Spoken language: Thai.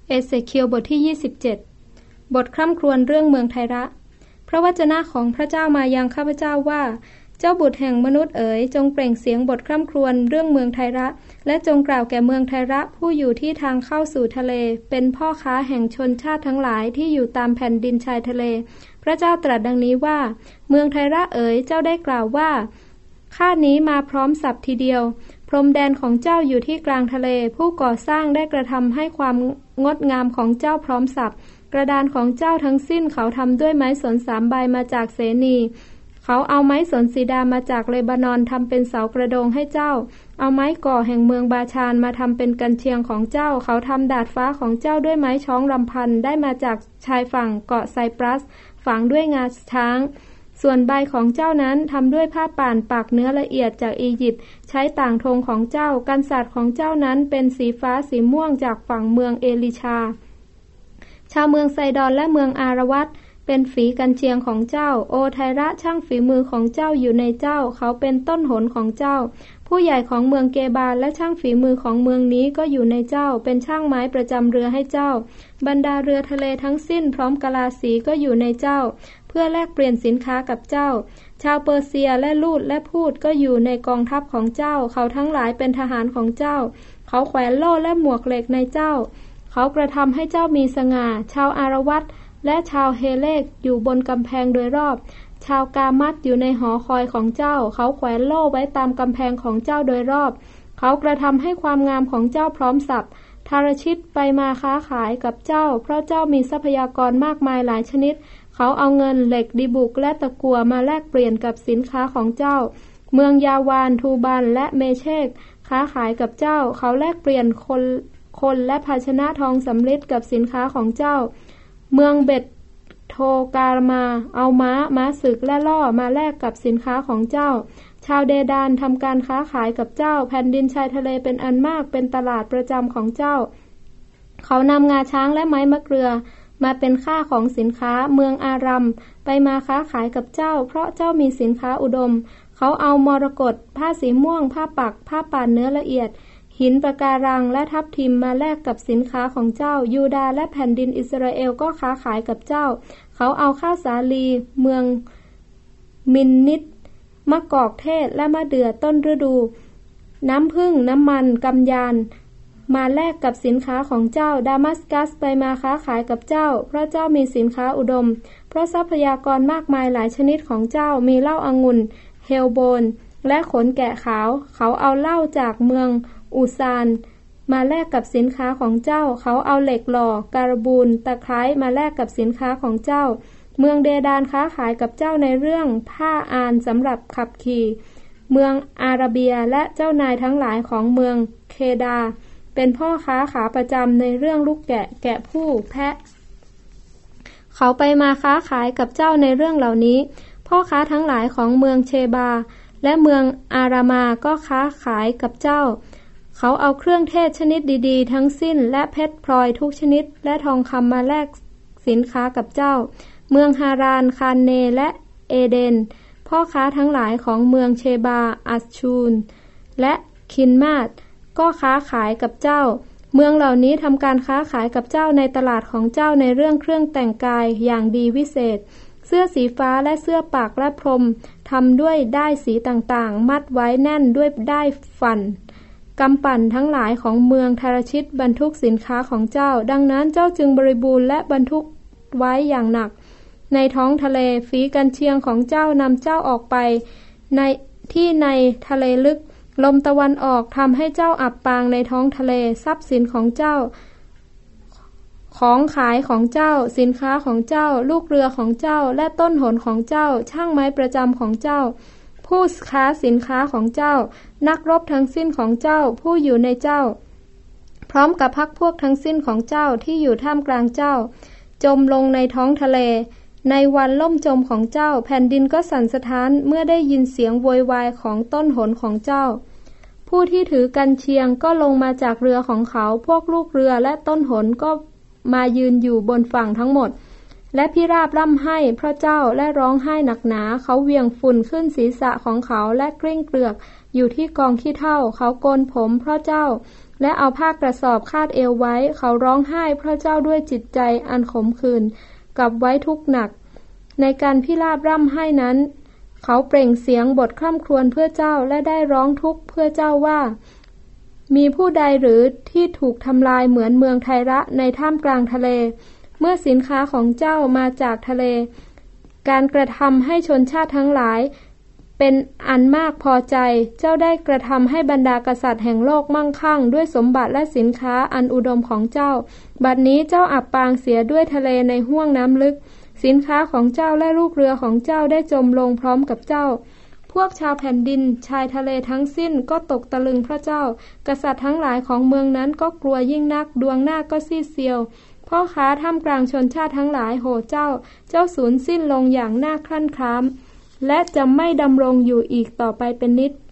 เอเสเคียลบทที่27บทคร่ำครวญเรื่องเมืองไทระพระวจนะของพระเจ้ามายังข้าพเจ้าว่าเจ้าบุตรแห่งมนุษย์เอ๋ยจงเปล่งเสียงบทคร่ำครวญเรื่องเมืองไทระและจงกล่าวแก่เมืองไทระผู้อยู่ที่ทางเข้าสู่ทะเลเป็นพ่อค้าแห่งชนชาติทั้งหลายที่อยู่ตามแผ่นดินชายทะเลพระเจ้าตรัสดังนี้ว่าเมืองไทระเอ๋ยเจ้าได้กล่าวว่าข้านี้มาพร้อมสับทีเดียวพรมแดนของเจ้าอยู่ที่กลางทะเลผู้ก่อสร้างได้กระทำให้ความงดงามของเจ้าพร้อมสับกระดานของเจ้าทั้งสิ้นเขาทำด้วยไม้สน3 ใบมาจากเสนีเขาเอาไม้สนสีดามาจากเลบานอนทำเป็นเสากระโดงให้เจ้าเอาไม้ก่อแห่งเมืองบาชานมาทำเป็นกันเชียงของเจ้าเขาทำดาดฟ้าของเจ้าด้วยไม้ช้องรำพันได้มาจากชายฝั่งเกาะไซปรัสฝังด้วยงาช้างส่วนใบของเจ้านั้นทำด้วยผ้าป่านปักเนื้อละเอียดจากอียิปต์ใช้ต่างธงของเจ้ากันศาสตร์ของเจ้านั้นเป็นสีฟ้าสีม่วงจากฝั่งเมืองเอลิชาชาวเมืองไซดอนและเมืองอารวัตเป็นฝีกันเชียงของเจ้าโอไทระช่างฝีมือของเจ้าอยู่ในเจ้าเขาเป็นต้นหนของเจ้าผู้ใหญ่ของเมืองเกบาลและช่างฝีมือของเมืองนี้ก็อยู่ในเจ้าเป็นช่างไม้ประจำเรือให้เจ้าบรรดาเรือทะเลทั้งสิ้นพร้อมกะลาสีก็อยู่ในเจ้าเพื่อแลกเปลี่ยนสินค้ากับเจ้าชาวเปอร์เซียและลูดและพูดก็อยู่ในกองทัพของเจ้าเขาทั้งหลายเป็นทหารของเจ้าเขาแขวนโล่และหมวกเหล็กในเจ้าเขากระทำให้เจ้ามีสง่าชาวอารวัตและชาวเฮเลกอยู่บนกำแพงโดยรอบชาวกามัตอยู่ในหอคอยของเจ้าเขาแขวนโล่ไว้ตามกำแพงของเจ้าโดยรอบเขากระทำให้ความงามของเจ้าพร้อมสับทารชิตไปมาค้าขายกับเจ้าเพราะเจ้ามีทรัพยากรมากมายหลายชนิดเขาเอาเงินเหล็กดิบุกและตะกั่วมาแลกเปลี่ยนกับสินค้าของเจ้าเมืองยาวานทูบันและเมเชกค้าขายกับเจ้าเขาแลกเปลี่ยนคนและภาชนะทองสำริดกับสินค้าของเจ้าเมืองเบ็ดโทการมาเอาม้าศึกและล่อมาแลกกับสินค้าของเจ้าชาวเดดานทำการค้าขายกับเจ้าแผ่นดินชายทะเลเป็นอันมากเป็นตลาดประจำของเจ้าเขานำงาช้างและไม้มะเกลือมาเป็นค่าของสินค้าเมืองอารัมไปมาค้าขายกับเจ้าเพราะเจ้ามีสินค้าอุดมเขาเอามรกตผ้าสีม่วงผ้าปักผ้าป่านเนื้อละเอียดหินปะการังและทับทิมมาแลกกับสินค้าของเจ้ายูดาห์และแผ่นดินอิสราเอลก็ค้าขายกับเจ้าเขาเอาข้าวสาลีเมืองมินนิดมะกอกเทศและมะเดื่อต้นฤดูน้ำผึ้งน้ำมันกำยานมาแลกกับสินค้าของเจ้าดามัสกัสไปมาค้าขายกับเจ้าเพราะเจ้ามีสินค้าอุดมเพราะทรัพยากรมากมายหลายชนิดของเจ้ามีเหล้าองุ่นเฮลโบนและขนแกะขาวเขาเอาเหล้าจากเมืองอูซานมาแลกกับสินค้าของเจ้าเขาเอาเหล็กหล่อการบูนตะไคร้มาแลกกับสินค้าของเจ้าเมืองเดดานค้าขายกับเจ้าในเรื่องผ้าอานสำหรับขับขี่เมืองอาราเบียและเจ้านายทั้งหลายของเมืองเคดาเป็นพ่อค้าขาประจำในเรื่องลูกแกะผู้แพะเขาไปมาค้าขายกับเจ้าในเรื่องเหล่านี้พ่อค้าทั้งหลายของเมืองเชบาและเมืองอารามาก็ค้าขายกับเจ้าเขาเอาเครื่องเทศชนิดดีๆทั้งสิ้นและเพชรพลอยทุกชนิดและทองคำมาแลกสินค้ากับเจ้าเมืองฮารานคานเนและเอเดนพ่อค้าทั้งหลายของเมืองเชบาอัชชูนและคินมาดก็ค้าขายกับเจ้าเมืองเหล่านี้ทำการค้าขายกับเจ้าในตลาดของเจ้าในเรื่องเครื่องแต่งกายอย่างดีวิเศษเสื้อสีฟ้าและเสื้อปากและพรมทำด้วยด้ายสีต่างๆมัดไว้แน่นด้วยด้ายฟันกำปั่นทั้งหลายของเมืองทารชิตบรรทุกสินค้าของเจ้าดังนั้นเจ้าจึงบริบูรณ์และบรรทุกไว้อย่างหนักในท้องทะเลฝีกันเชียงของเจ้านำเจ้าออกไปในทะเลลึกลมตะวันออกทำให้เจ้าอับปางในท้องทะเลทรัพย์สินของเจ้าของขายของเจ้าสินค้าของเจ้าลูกเรือของเจ้าและต้นหนของเจ้าช่างไม้ประจำของเจ้าผู้ค้าสินค้าของเจ้านักรบทั้งสิ้นของเจ้าผู้อยู่ในเจ้าพร้อมกับพรรคพวกทั้งสิ้นของเจ้าที่อยู่ท่ามกลางเจ้าจมลงในท้องทะเลในวันล่มจมของเจ้าแผ่นดินก็สั่นสะท้านเมื่อได้ยินเสียงโวยวายของต้นหนของเจ้าผู้ที่ถือกันเชียงก็ลงมาจากเรือของเขาพวกลูกเรือและต้นหนก็มายืนอยู่บนฝั่งทั้งหมดและพิราบร่ำไห้เพราะเจ้าและร้องไห้หนักหนาเขาเหวี่ยงฝุ่นขึ้นศีรษะของเขาและกลิ้งเกลือกอยู่ที่กองขี้เถ้าเขาโกนผมเพราะเจ้าและเอาผ้ากระสอบคาดเอวไว้เขาร้องไห้เพราะเจ้าด้วยจิตใจอันขมขื่นกับไว้ทุกข์หนักในการพิราบร่ำไห้นั้นเขาเปล่งเสียงบทคร่ำครวญเพื่อเจ้าและได้ร้องทุกข์เพื่อเจ้าว่ามีผู้ใดหรือที่ถูกทำลายเหมือนเมืองไทระในท่ามกลางทะเลเมื่อสินค้าของเจ้ามาจากทะเลการกระทำให้ชนชาติทั้งหลายเป็นอันมากพอใจเจ้าได้กระทำให้บรรดากษัตริย์แห่งโลกมั่งคั่งด้วยสมบัติและสินค้าอันอุดมของเจ้าบัดนี้เจ้าอับปางเสียด้วยทะเลในห้วงน้ำลึกสินค้าของเจ้าและลูกเรือของเจ้าได้จมลงพร้อมกับเจ้าพวกชาวแผ่นดินชายทะเลทั้งสิ้นก็ตกตะลึงพระเจ้ากษัตริย์ทั้งหลายของเมืองนั้นก็กลัวยิ่งนักดวงหน้าก็ซีดเซียวพ่อค้าท่ามกลางชนชาติทั้งหลายโห่เจ้าสูญสิ้นลงอย่างน่าครั่นคร้ามและจะไม่ดำรงอยู่อีกต่อไปเป็นนิจ